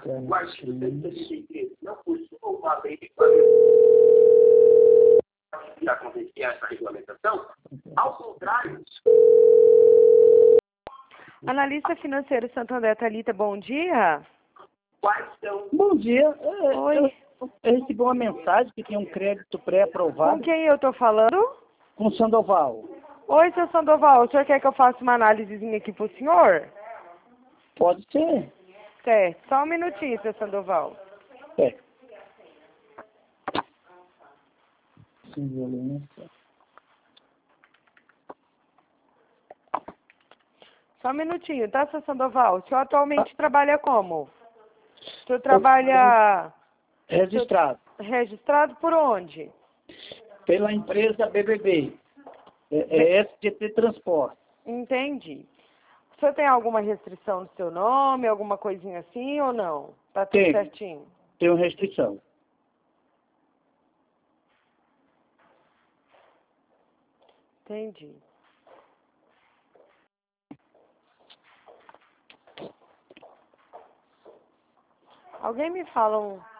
o artigo 133 não costuma a lei de que acontecia essa regulamentação, ao contrário. Analista financeiro Santander, Thalita, bom dia. Quais são... Bom dia. Oi. Eu recebi uma mensagem que tem um crédito pré-aprovado. Com quem eu estou falando? Com o Sandoval. Oi, seu Sandoval, o senhor quer que eu faça uma análisezinha aqui pro senhor? Pode ser. Certo, só um minutinho, seu Sandoval. É. Sem violência. Só um minutinho, tá, seu Sandoval? O senhor atualmente trabalha como? O senhor trabalha... Registrado. Registrado por onde? Pela empresa BBB. É SGT Transporte. Entendi. O senhor tem alguma restrição no seu nome, alguma coisinha assim ou não? Tá tudo Tem. certinho? Tenho restrição. Entendi. Alguém me fala